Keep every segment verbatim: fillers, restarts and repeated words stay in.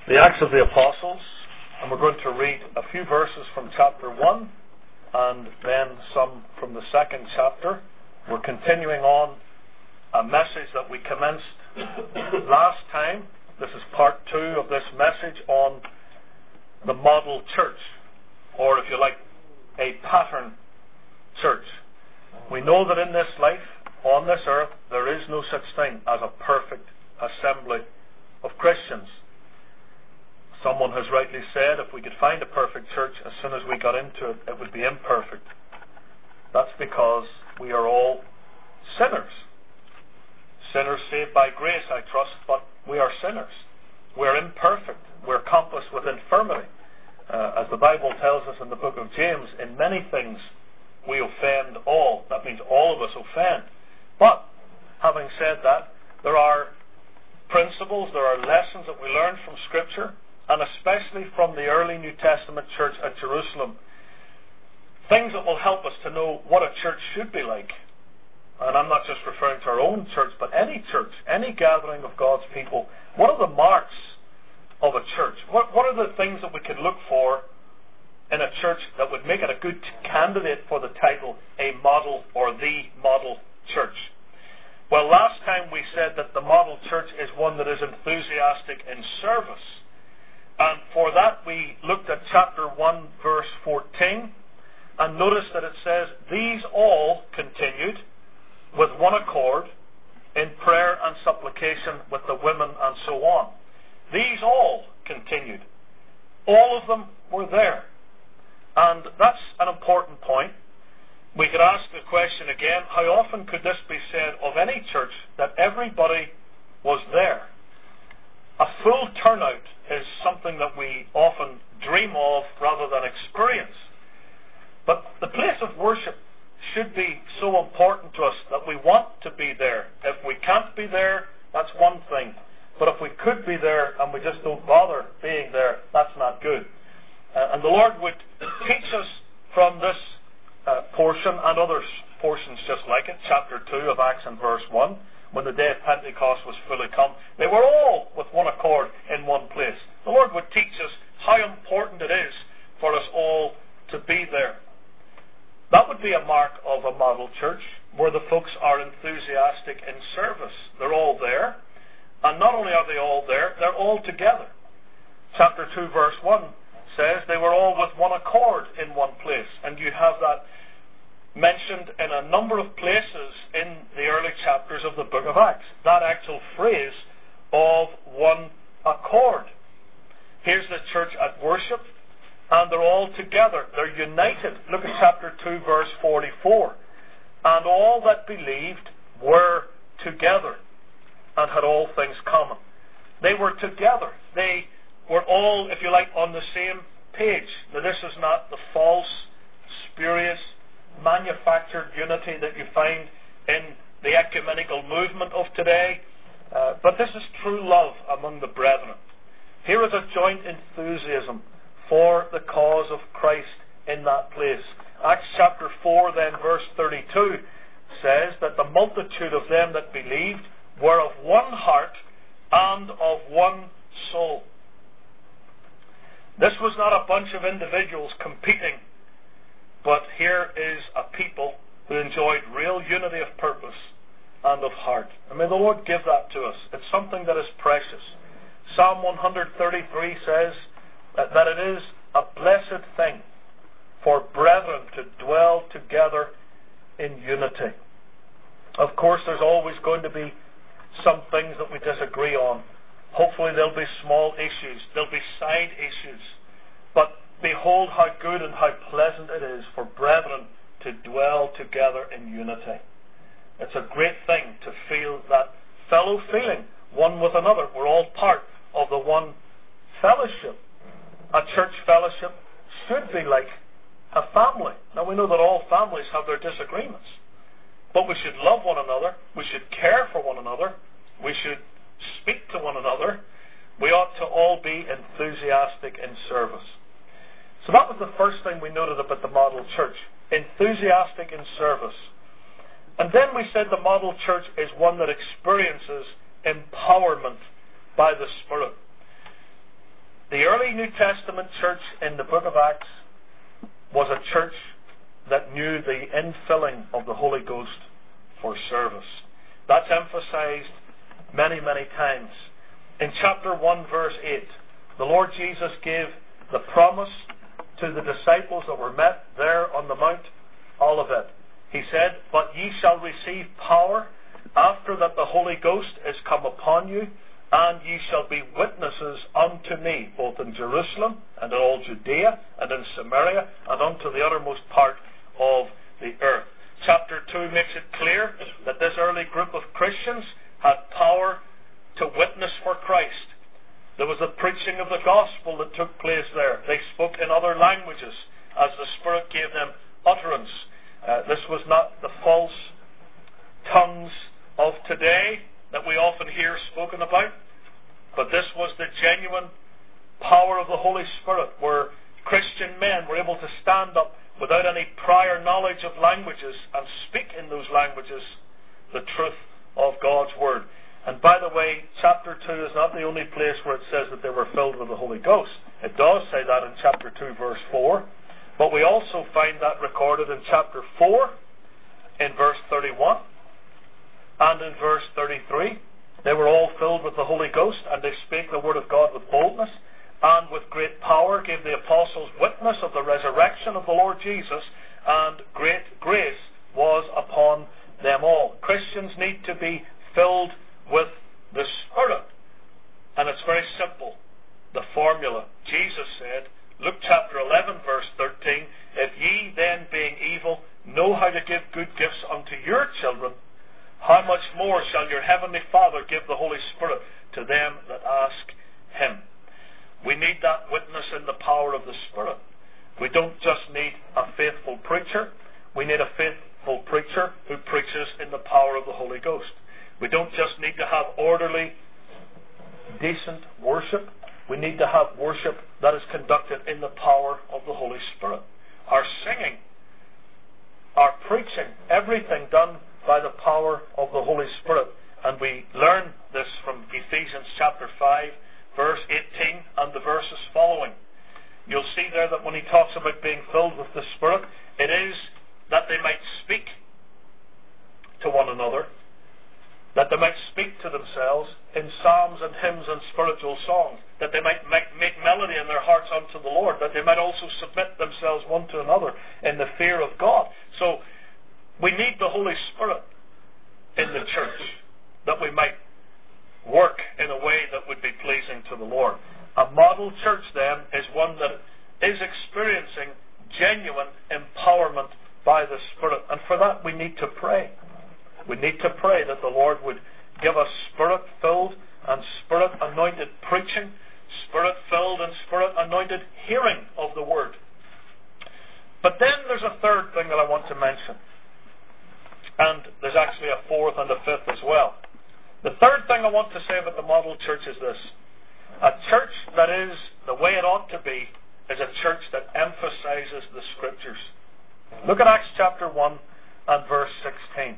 the Acts of the Apostles, and we're going to read a few verses from chapter one and then some from the second chapter. We're continuing on a message that we commenced last time. This is part two of this message on the model church, or if you like, a pattern church. We know that in this life, on this earth, there is no such thing as a perfect assembly of Christians. Someone has rightly said, if we could find a perfect church, as soon as we got into it, it would be imperfect. That's because we are all sinners. Sinners saved by grace, I trust, but we are sinners. We're imperfect. We're compassed with infirmity. Uh, as the Bible tells us in the book of James, in many things we offend all. That means all of us offend. But, having said that, there are principles, there are lessons that we learn from Scripture, and especially from the early New Testament church at Jerusalem, things that will help us to know what a church should be like. And I'm not just referring to our own church, but any church, any gathering of God's people. What are the marks of a church? What, what are the things that we could look for in a church that would make it a good candidate for the title, a model or the model church? Well, last time we said that the model church is one that is enthusiastic in service. And for that we looked at chapter one, verse fourteen, and noticed that it says, "These all continued with one accord in prayer and supplication with the women," and so on. These all continued. All of them were there. And that's an important point. We could ask the question again, how often could this be said of any church, that everybody was there? A full turnout is something that we often dream of rather than experience. But the place of worship should be so important to us that we want to be there. If we can't be there, that's one thing. But if we could be there and we just don't bother being there, that's not good. Uh, and the Lord would teach us from this uh, portion and other portions just like it, chapter two of Acts and verse one, when the day of Pentecost was fully come, they were all with one accord in one place. The Lord would teach us how important it is for us all to be there. That would be a mark of a model church, where the folks are enthusiastic in service. They're all there, and not only are they all there, they're all together. Chapter two, verse one says they were all with one accord in one place, and you have that mentioned in a number of places in the early chapters of the book of Acts. That actual phrase of one accord. Here's the church at worship, and they're all together. They're united. Look at chapter two, verse forty-four. "And all that believed were together, and had all things common." They were together. They were all, if you like, on the same page. Now, this is not the false, spurious, manufactured unity that you find in the ecumenical movement of today, uh, but this is true love among the brethren. Here is a joint enthusiasm for the cause of Christ in that place. Acts chapter four, then verse thirty-two says that the multitude of them that believed were of one heart and of one soul. This was not a bunch of individuals competing, but here is a people who enjoyed real unity of purpose and of heart. And may the Lord give that to us. It's something that is precious. Psalm one thirty-three says that, that it is a blessed thing for brethren to dwell together in unity. Of course, there's always going to be some things that we disagree on. Hopefully there'll be small issues. There'll be side issues. But behold how good and how pleasant it is for brethren to dwell together in unity. It's a great thing to feel that fellow feeling one with another. We're all part of the one fellowship. A church fellowship should be like a family. Now we know that all families have their disagreements, but we should love one another. We should care for one another. We should speak to one another. We ought to all be enthusiastic in service. So that was the first thing we noted about the model church. Enthusiastic in service. And then we said the model church is one that experiences empowerment by the Spirit. early New Testament church in the book of Acts was a church that knew the infilling of the Holy Ghost for service. That's emphasized many, many times. In chapter one, verse eight, the Lord Jesus gave the promise to the disciples that were met there on the Mount Olivet. He said, "But ye shall receive power after that the Holy Ghost is come upon you, and ye shall be witnesses unto me, both in Jerusalem and in all Judea and in Samaria and unto the uttermost part of the earth." Chapter two makes it clear that this early group of Christians had power to witness for Christ. There was a preaching of the gospel that took place there. They spoke in other languages as the Spirit gave them utterance. Uh, this was not the false tongues of today that we often hear spoken about, but this was the genuine power of the Holy Spirit, where Christian men were able to stand up without any prior knowledge of languages and speak in those languages the truth of God's Word. And by the way, chapter two is not the only place where it says that they were filled with the Holy Ghost. It does say that in chapter two, verse four. But we also find that recorded in chapter four, in verse thirty-one, and in verse thirty-three. They were all filled with the Holy Ghost, and they spake the word of God with boldness, and with great power gave the apostles witness of the resurrection of the Lord Jesus, and great grace was upon them all. Christians need to be filled with the Spirit. And it's very simple. The formula. Jesus said, Luke chapter eleven, verse thirteen, "If ye then, being evil, know how to give good gifts unto your children, how much more shall your heavenly Father give the Holy Spirit to them that ask Him?" We need that witness in the power of the Spirit. We don't just need a faithful preacher. We need a faithful preacher who preaches in the power of the Holy Ghost. We don't just need to have orderly, decent worship. We need to have worship that is conducted in the power of the Holy Spirit. Our singing, our preaching, everything done by the power of the Holy Spirit. And we learn this from Ephesians chapter five, verse eighteen, and the verses following. You'll see there that when he talks about being filled with the Spirit, it is that they might speak to one another, that they might speak to themselves in psalms and hymns and spiritual songs, that they might make, make melody in their hearts unto the Lord, that they might also submit themselves one to another in the fear of God. So we need the Holy Spirit in the church, that we might work in a way that would be pleasing to the Lord. A model church then is one that is experiencing genuine empowerment by the Spirit, and for that we need to pray. We need to pray that the Lord would give us Spirit-filled and Spirit-anointed preaching, Spirit-filled and Spirit-anointed hearing of the Word. But then there's a third thing that I want to mention. And there's actually a fourth and a fifth as well. The third thing I want to say about the model church is this. A church that is the way it ought to be is a church that emphasizes the Scriptures. Look at Acts chapter one and verse sixteen.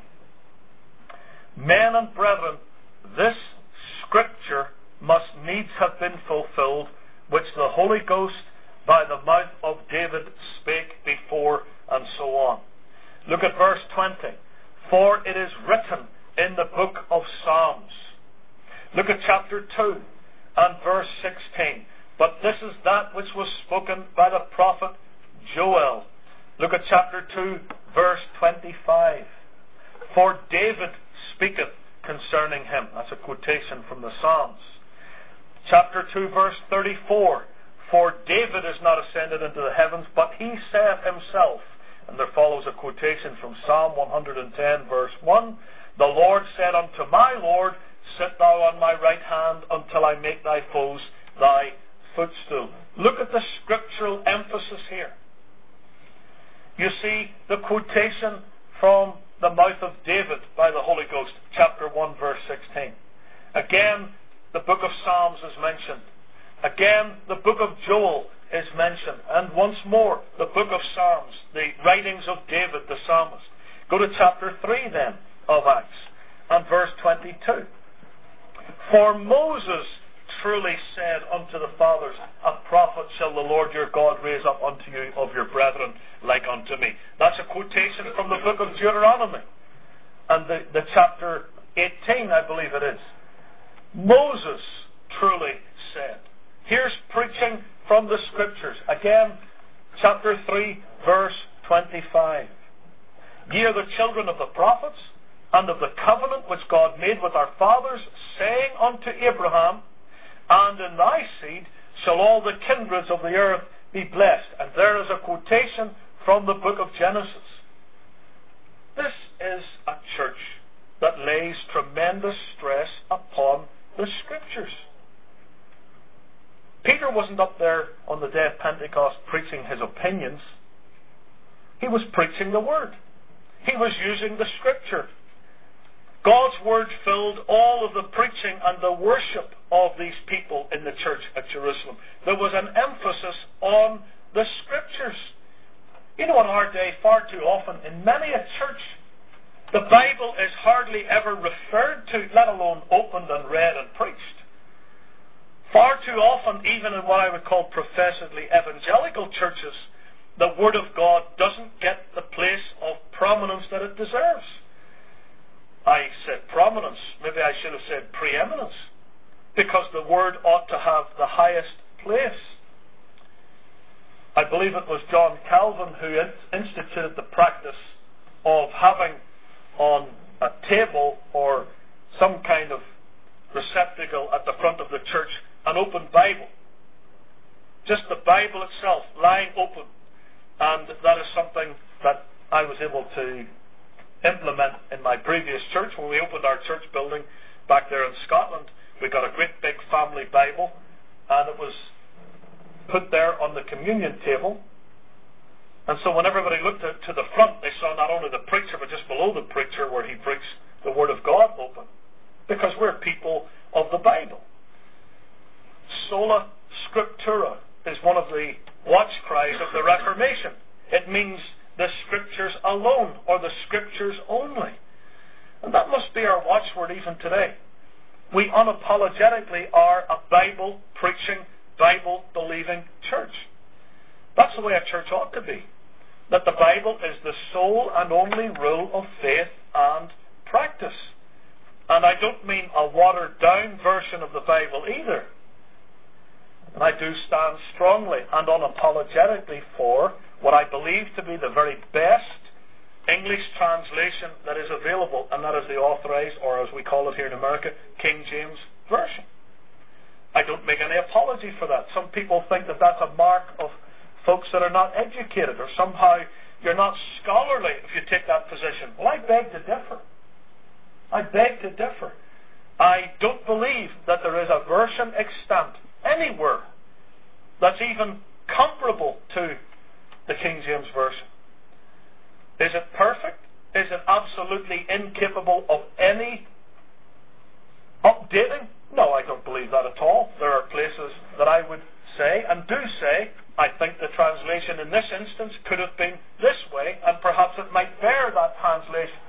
"Men and brethren, this Scripture must needs have been fulfilled, which the Holy Ghost by the mouth of David spake before," and so on. Look at verse twenty. "For it is written in the book of Psalms." Look at chapter two and verse sixteen. "But this is that which was spoken by the prophet Joel." Look at chapter two, verse twenty-five. "For David speaketh concerning him." That's a quotation from the Psalms. Chapter two, verse thirty-four. "For David is not ascended into the heavens, but he saith himself." And there follows a quotation from Psalm one hundred ten, verse one. "The Lord said unto my Lord, Sit thou on my right hand until I make thy foes thy footstool." Look at the scriptural emphasis here. You see the quotation from the mouth of David by the Holy Ghost, chapter one, verse sixteen. Again, the book of Psalms is mentioned. Again, the book of Joel is mentioned. And once more, the book of Psalms, the writings of David the psalmist. Go to chapter three then of Acts and verse twenty-two. "For Moses truly said unto the fathers, A prophet shall the Lord your God raise up unto you of your brethren like unto me. That's a quotation from the book of Deuteronomy. And the, the chapter eighteen, I believe it is. Moses truly said. Here's preaching from the Scriptures. Again, chapter three, verse twenty-five. Ye are the children of the prophets, and of the covenant which God made with our fathers, saying unto Abraham, and in thy seed shall all the kindreds of the earth be blessed. And there is a quotation from the book of Genesis. This is a church that lays tremendous stress upon the Scriptures. Peter wasn't up there on the day of Pentecost preaching his opinions. He was preaching the Word. He was using the Scripture. God's Word filled all of the preaching and the worship of these people in the church at Jerusalem. There was an emphasis on the Scriptures. You know, in our day, far too often, in many a church, the Bible is hardly ever referred to, let alone opened and read and preached. Far too often, even in what I would call professedly evangelical churches, the Word of God doesn't get the place of prominence that it deserves. I said prominence, maybe I should have said preeminence, because the Word ought to have the highest place. I believe it was John Calvin who instituted the practice of having on a table or some kind of receptacle at the front of the church an open Bible. Just the Bible itself lying open. And that is something that I was able to implement in my previous church. When we opened our church building back there in Scotland, we got a great big family Bible, and it was put there on the communion table. And so when everybody looked to, to the front, they saw not only the preacher, but just below the preacher where he preached the Word of God open. Because we're people of the Bible. Sola Scriptura is one of the watch cries of the Reformation. It means the Scriptures alone, or the Scriptures only. And that must be our watchword even today. We unapologetically are a Bible-preaching, Bible-believing church. That's the way a church ought to be. That the Bible is the sole and only rule of faith and practice. And I don't mean a watered-down version of the Bible either. And I do stand strongly and unapologetically for what I believe to be the very best English translation that is available, and that is the Authorized, or as we call it here in America, King James Version. I don't make any apology for that. Some people think that that's a mark of folks that are not educated, or somehow you're not scholarly if you take that position. Well, I beg to differ. I beg to differ. I don't believe that there is a version extant anywhere that's even comparable to the King James Version. Is it perfect? Is it absolutely incapable of any updating? No, I don't believe that at all. There are places that I would say, and do say, I think the translation in this instance could have been this way, and perhaps it might bear that translation.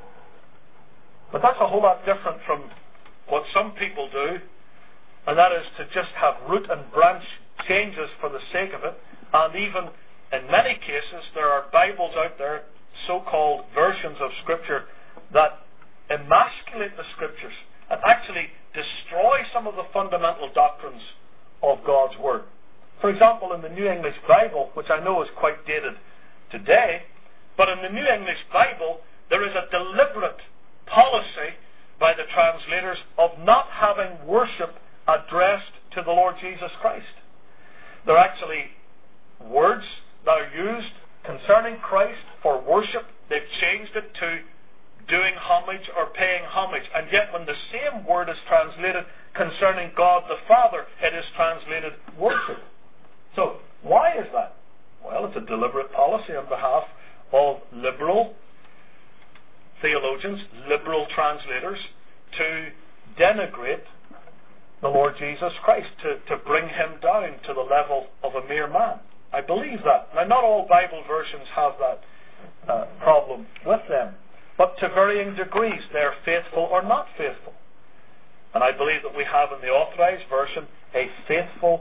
But that's a whole lot different from what some people do, and that is to just have root and branch changes for the sake of it. And even in many cases, there are Bibles out there, so-called versions of Scripture, that emasculate the Scriptures and actually destroy some of the fundamental doctrines of God's Word. For example, in the New English Bible, which I know is quite dated today, but in the New English Bible, there is a deliberate policy by the translators of not having worship addressed to the Lord Jesus Christ. There are actually words that are used concerning Christ for worship. They've changed it to doing homage or paying homage. And yet when the same word is translated concerning God the Father, it is translated worship. So, why is that? Well, it's a deliberate policy on behalf of liberal theologians, liberal translators, to denigrate the Lord Jesus Christ, to, to bring him down to the level of a mere man. I believe that. Now, not all Bible versions have that uh, problem with them, but to varying degrees, they're faithful or not faithful. And I believe that we have in the Authorized Version a faithful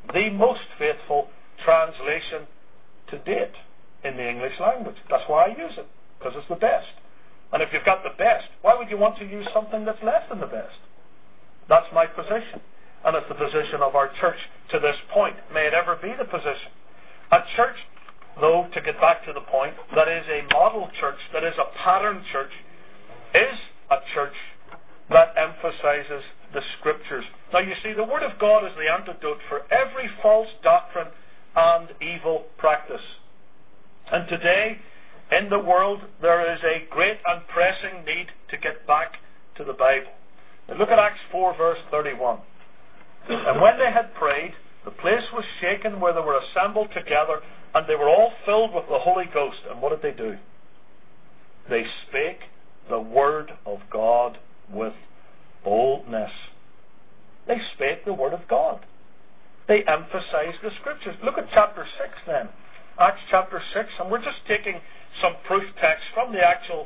the most faithful translation to date in the English language. That's why I use it, because it's the best. And if you've got the best, why would you want to use something that's less than the best? That's my position. And it's the position of our church to this point. May it ever be the position. A church, though, to get back to the point, that is a model church, that is a pattern church, is a church that emphasizes the Scriptures. Now you see, the Word of God is the antidote for every false doctrine and evil practice. And today, in the world, there is a great and pressing need to get back to the Bible. Now look at Acts four, verse thirty-one. And when they had prayed, the place was shaken where they were assembled together, and they were all filled with the Holy Ghost. And what did they do? They spake the Word of God with boldness. They spake the Word of God. They emphasized the Scriptures. Look at chapter six then. Acts chapter six, and we're just taking some proof text from the actual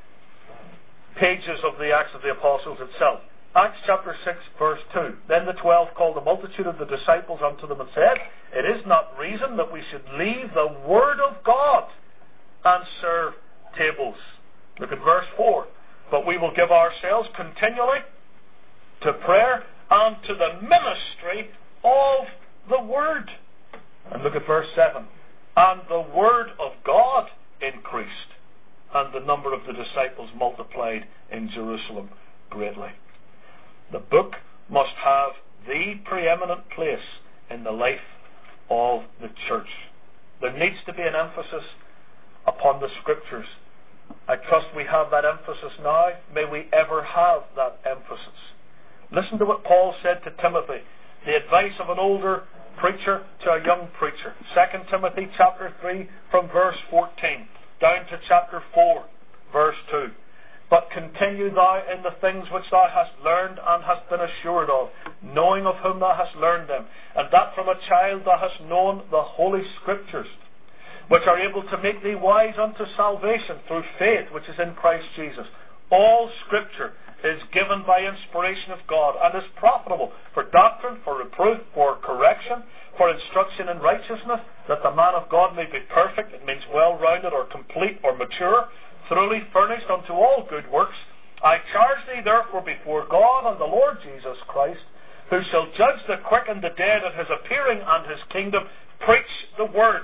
pages of the Acts of the Apostles itself. Acts chapter six, verse two. Then the twelve called the multitude of the disciples unto them and said, It is not reason that we should leave the Word of God and serve tables. Look at verse four. But we will give ourselves continually to prayer and to the ministry of the Word. And look at verse seven. And the Word of God increased, and the number of the disciples multiplied in Jerusalem greatly. The book must have the preeminent place in the life of the church. There needs to be an emphasis upon the Scriptures. I trust we have that emphasis now. May we ever have that emphasis. Listen to what Paul said to Timothy, the advice of an older preacher to a young preacher. Second Timothy chapter three from verse fourteen down to chapter four verse two. But continue thou in the things which thou hast learned and hast been assured of, knowing of whom thou hast learned them, and that from a child thou hast known the Holy Scriptures, which are able to make thee wise unto salvation through faith which is in Christ Jesus. All Scripture is given by inspiration of God and is profitable for doctrine, for reproof, for correction, for instruction in righteousness, that the man of God may be perfect. It means well-rounded or complete or mature, thoroughly furnished unto all good works. I charge thee therefore before God and the Lord Jesus Christ, who shall judge the quick and the dead at his appearing and his kingdom, preach the word.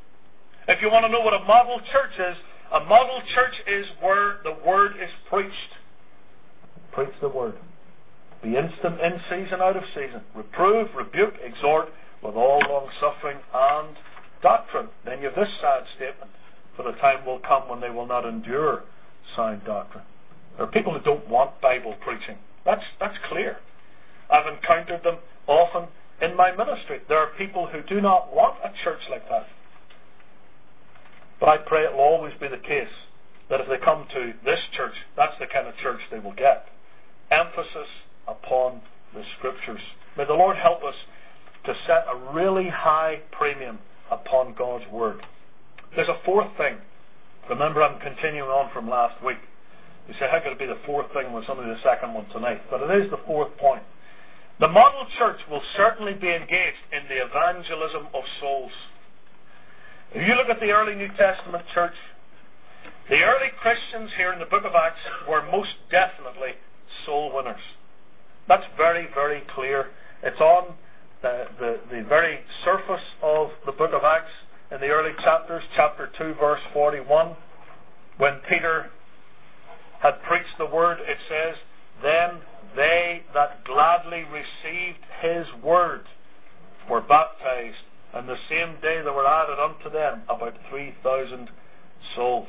If you want to know what a model church is, a model church is where the word is preached. Preach the word. Be instant in season, out of season. Reprove, rebuke, exhort with all long suffering and doctrine. Then you have this sad statement. For the time will come when they will not endure sound doctrine. There are people who don't want Bible preaching. That's that's clear. I've encountered them often in my ministry. There are people who do not want a church like that. But I pray it will always be the case that if they come to this church, that's the kind of church they will get. Emphasis upon the Scriptures. May the Lord help us to set a really high premium upon God's Word. There's a fourth thing. Remember, I'm continuing on from last week. You say, how could it be the fourth thing when it's only the second one tonight? But it is the fourth point. The model church will certainly be engaged in the evangelism of souls. If you look at the early New Testament church, the early Christians here in the book of Acts were most definitely soul winners. That's very, very clear. It's on the, the, the very surface of the book of Acts. In the early chapters, chapter two, verse forty-one, when Peter had preached the word, it says, Then they that gladly received his word were baptized, and the same day there were added unto them about three thousand souls.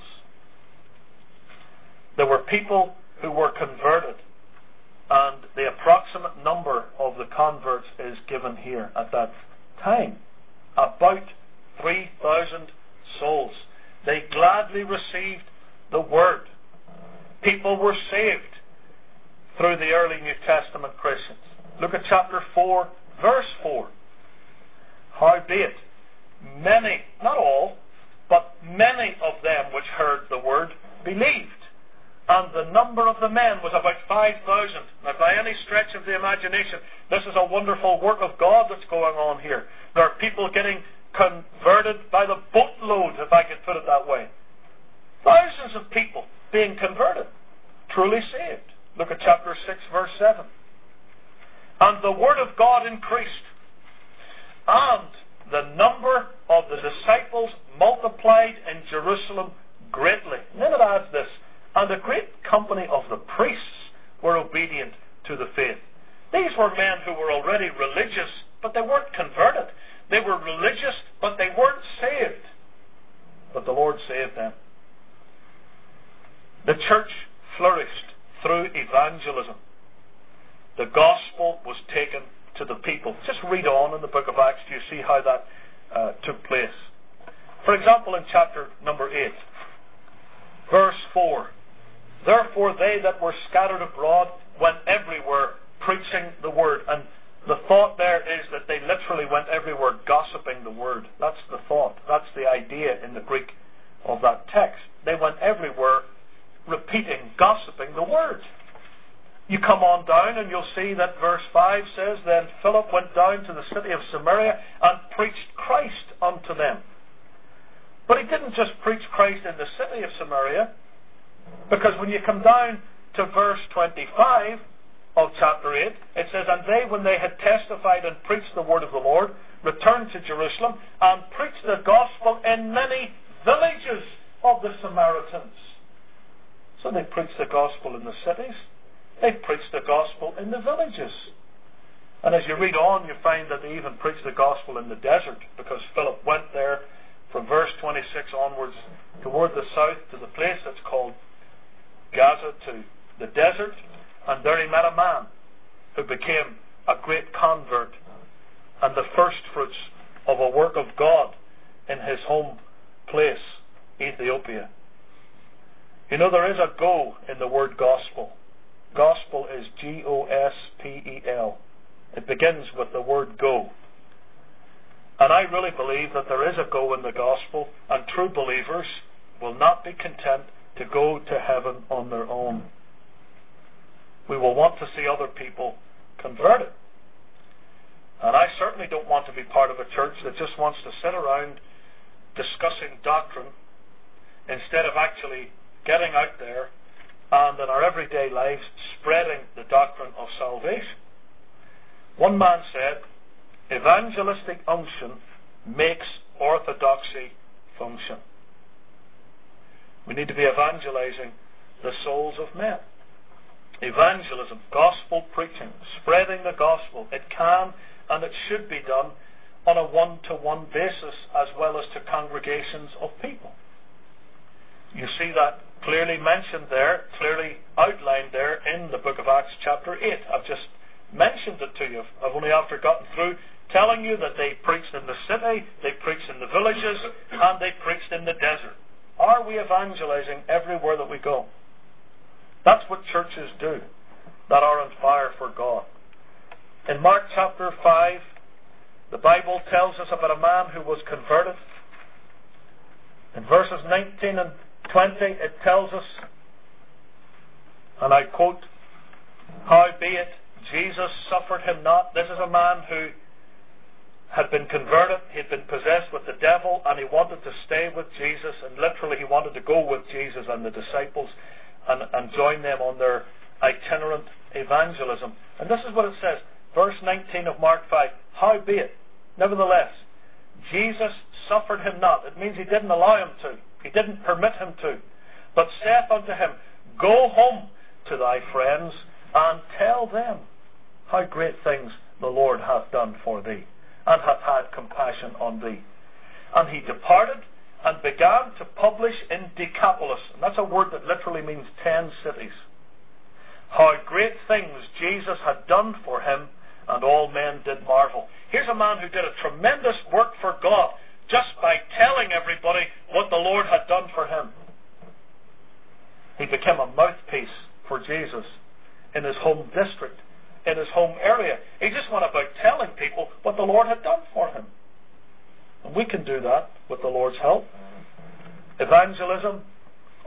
There were people who were converted, and the approximate number of the converts is given here at that time. About three thousand souls. They gladly received the word. People were saved through the early New Testament Christians. Look at chapter four, verse four. Howbeit, many, not all, but many of them which heard the word believed. and the number of the men was about five thousand. Now, by any stretch of the imagination, this is a wonderful work of God that's going on here. There are people getting converted by the boatload, if I could put it that way. Thousands of people being converted, truly saved. Look at chapter six, verse seven. And the word of God increased, and the number of the disciples multiplied in Jerusalem greatly. And then it adds this, and a great company of the priests were obedient to the faith. These were men who were already religious, but they weren't converted. They were religious, but they weren't saved. But the Lord saved them. The church flourished through evangelism. The gospel was taken to the people. Just read on in the book of Acts, do you see how that uh, took place? For example, in chapter number eight, verse four, therefore they that were scattered abroad went everywhere preaching the word. And the thought there is that they literally went everywhere gossiping the word. That's the thought. That's the idea in the Greek of that text. They went everywhere repeating, gossiping the word. You come on down and you'll see that verse five says, then Philip went down to the city of Samaria and preached Christ unto them. But he didn't just preach Christ in the city of Samaria, because when you come down to verse twenty-five of chapter eight, it says, and they, when they had testified and preached the word of the Lord, returned to Jerusalem and preached the gospel in many villages of the Samaritans. So they preached the gospel in the cities. They preached the gospel in the villages. And as you read on, you find that they even preached the gospel in the desert, because Philip went there from verse twenty-six onwards toward the south to the place that's called Gaza, to the desert, and there he met a man who became a great convert and the first fruits of a work of God in his home place, Ethiopia. You know, there is a go in the word gospel. Gospel is G O S P E L. It begins with the word go. And I really believe that there is a go in the gospel, and true believers will not be content to go to heaven on their own. We will want to see other people converted. And I certainly don't want to be part of a church that just wants to sit around discussing doctrine instead of actually getting out there and in our everyday lives spreading the doctrine of salvation. One man said, evangelistic unction makes orthodoxy function. We need to be evangelizing the souls of men. Evangelism, gospel preaching, spreading the gospel, it can and it should be done on a one-to-one basis as well as to congregations of people. You see that clearly mentioned there, clearly outlined there in the book of Acts chapter eight. I've just mentioned it to you. I've only after gotten through telling you that they preached in the city, they preached in the villages, and they preached in the desert. Are we evangelizing everywhere that we go? That's what churches do that are on fire for God. In Mark chapter five, the Bible tells us about a man who was converted. In verses nineteen and twenty, it tells us, and I quote, howbeit Jesus suffered him not. This is a man who had been converted, he had been possessed with the devil, and he wanted to stay with Jesus, and literally he wanted to go with Jesus and the disciples and, and join them on their itinerant evangelism. And this is what it says, verse nineteen of Mark five, howbeit, nevertheless, Jesus suffered him not. It means he didn't allow him to. He didn't permit him to. But saith unto him, go home to thy friends and tell them how great things the Lord hath done for thee, and hath had compassion on thee. And he departed and began to publish in Decapolis, and that's a word that literally means ten cities, how great things Jesus had done for him, and all men did marvel. Here's a man who did a tremendous work for God just by telling everybody what the Lord had done for him. He became a mouthpiece for Jesus in his home district, in his home area. He just went about telling people what the Lord had done for him. And we can do that with the Lord's help. Evangelism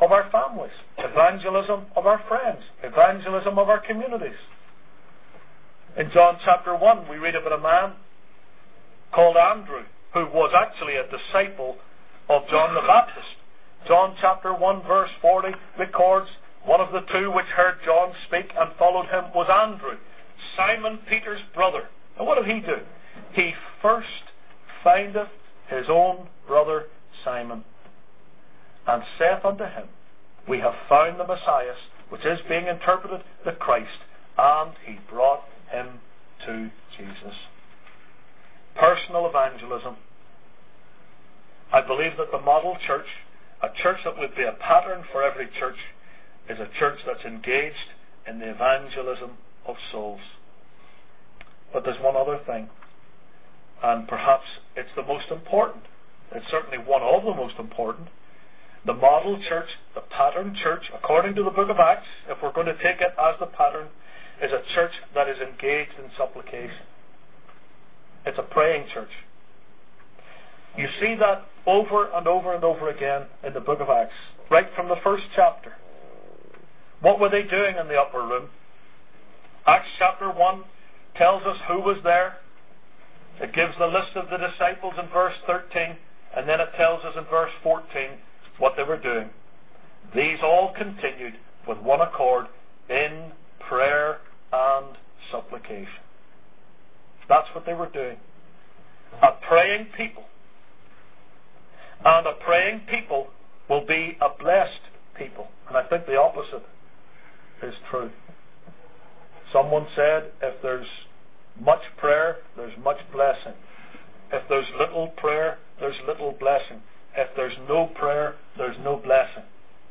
of our families, evangelism of our friends, evangelism of our communities. In John chapter one, we read about a man called Andrew, who was actually a disciple of John the Baptist. John chapter one verse forty records, one of the two which heard John speak and followed him was Andrew, Simon Peter's brother. And what did he do? He first findeth his own brother Simon, and saith unto him, We have found the Messiah, which is being interpreted the Christ, and he brought him to Jesus. Personal evangelism. I believe that the model church, a church that would be a pattern for every church, is a church that's engaged in the evangelism of souls. But there's one other thing, and perhaps it's the most important. It's certainly one of the most important. The model church, the pattern church, according to the book of Acts, if we're going to take it as the pattern, is a church that is engaged in supplication. It's a praying church. You see that over and over and over again in the book of Acts, right from the first chapter. What were they doing in the upper room? Acts chapter one tells us who was there. It gives the list of the disciples in verse thirteen, and then it tells us in verse fourteen what they were doing. These all continued with one accord in prayer and supplication. That's what they were doing. A praying people. And a praying people will be a blessed people. And I think the opposite is true. Someone said, if there's much prayer, there's much blessing. If there's little prayer, there's little blessing. If there's no prayer, there's no blessing.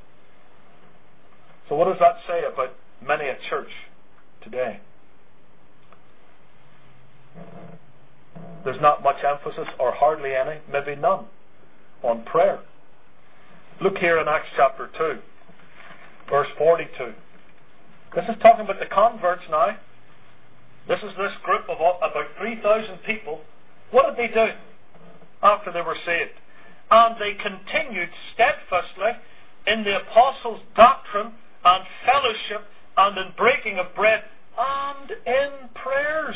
So what does that say about many a church today? There's not much emphasis, or hardly any, maybe none, on prayer. Look here in Acts chapter two, verse forty-two. This is talking about the converts now. This is this group of about three thousand people. What did they do after they were saved? And they continued steadfastly in the apostles' doctrine and fellowship and in breaking of bread and in prayers.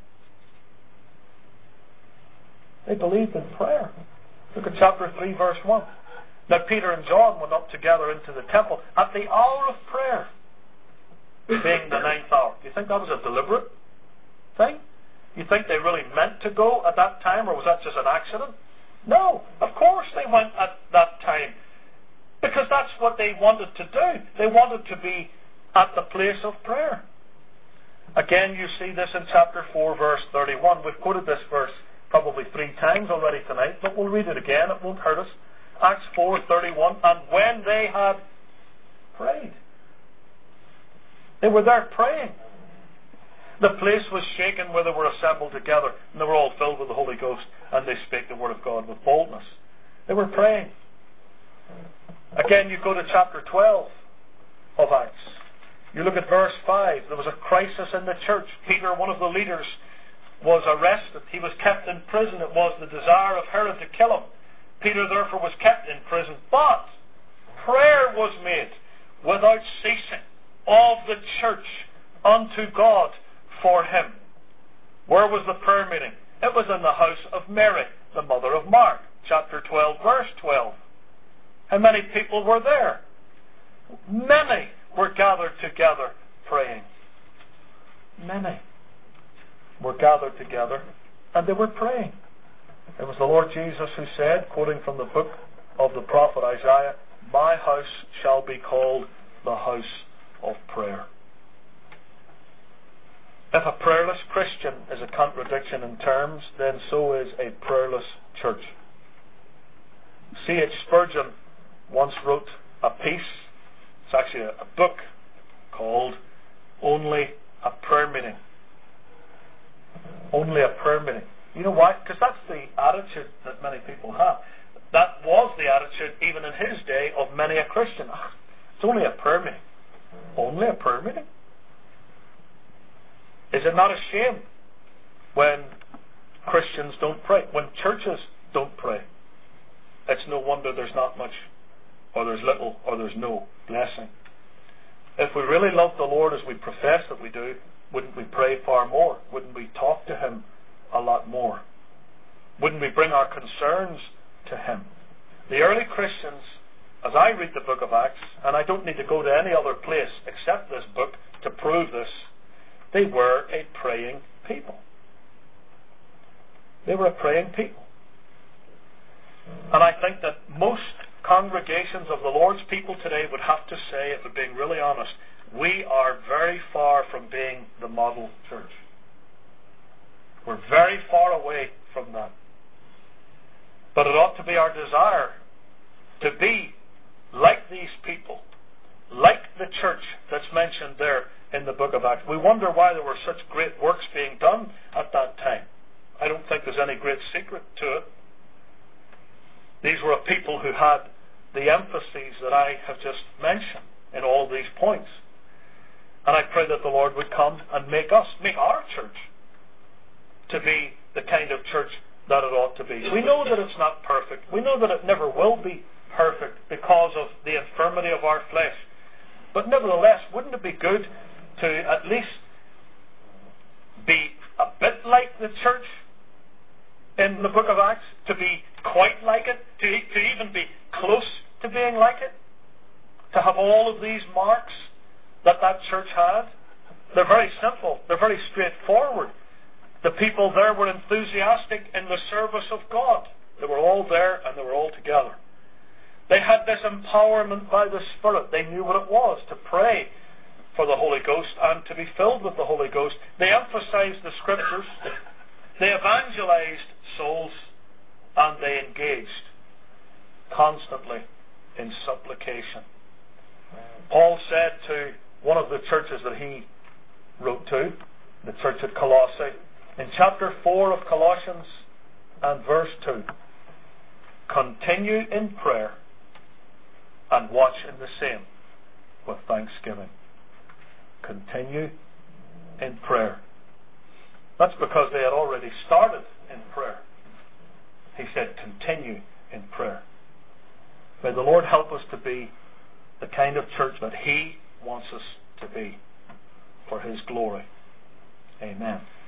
They believed in prayer. Look at chapter three, verse one. Now Peter and John went up together into the temple at the hour of prayer, being the ninth hour. Do you think that was a deliberate thing? You think they really meant to go at that time, or was that just an accident? No, of course they went at that time, because that's what they wanted to do. They wanted to be at the place of prayer. Again, you see this in chapter four, verse thirty-one. We've quoted this verse probably three times already tonight, but we'll read it again. It won't hurt us. Acts four thirty-one. And when they had prayed, they were there praying. The place was shaken where they were assembled together, and they were all filled with the Holy Ghost, and they spake the word of God with boldness. They were praying. Again, you go to chapter twelve of Acts. You look at verse five. There was a crisis in the church. Peter, one of the leaders, was arrested. He was kept in prison. It was the desire of Herod to kill him. Peter therefore was kept in prison. But prayer was made without ceasing of the church unto God for him. Where was the prayer meeting? It was in the house of Mary, the mother of Mark. Chapter twelve, verse twelve. How many people were there? Many were gathered together praying. Many were gathered together, and they were praying. It was the Lord Jesus who said, quoting from the book of the prophet Isaiah, My house shall be called the house of prayer. If a prayerless Christian is a contradiction in terms, then so is a prayerless church. C H Spurgeon once wrote a piece, it's actually a, a book, called Only a Prayer Meeting. Only a prayer meeting. You know why? Because that's the attitude that many people have. That was the attitude even in his day of many a Christian. Ah, it's only a prayer meeting. Only a prayer meeting? Is it not a shame when Christians don't pray, when churches don't pray? It's no wonder there's not much or there's little, or there's no blessing. If we really love the Lord as we profess that we do, wouldn't we pray far more? Wouldn't we talk to Him a lot more? Wouldn't we bring our concerns to Him? The early Christians, as I read the book of Acts, and I don't need to go to any other place except this book to prove this, they were a praying people. They were a praying people. And I think that most congregations of the Lord's people today would have to say, if we're being really honest, we are very far from being the model church. We're very far away from that. But it ought to be our desire to be like these people, like the church that's mentioned there in the book of Acts. We wonder why there were such great works being done at that time. I don't think there's any great secret to it. These were a people who had the emphases that I have just mentioned in all of these points. And I pray that the Lord would come and make us, make our church, to be the kind of church that it ought to be. We know that it's not perfect. We know that it never will be perfect because of the infirmity of our flesh. But nevertheless, wouldn't it be good to at least be a bit like the church in the book of Acts? To be quite like it? To, to even be close to being like it? To have all of these marks that that church had? They're very simple. They're very straightforward. The people there were enthusiastic in the service of God. They were all there and they were all together. They had this empowerment by the Spirit. They knew what it was to pray for the Holy Ghost and to be filled with the Holy Ghost. They emphasized the Scriptures. They evangelized souls, and they engaged constantly in supplication. Paul said to one of the churches that he wrote to, the church at Colossae, in chapter four of Colossians and verse two, continue in prayer and watch in the same with thanksgiving. Continue in prayer. That's because they had already started in prayer. He said, continue in prayer. May the Lord help us to be the kind of church that He wants us to be for His glory. Amen.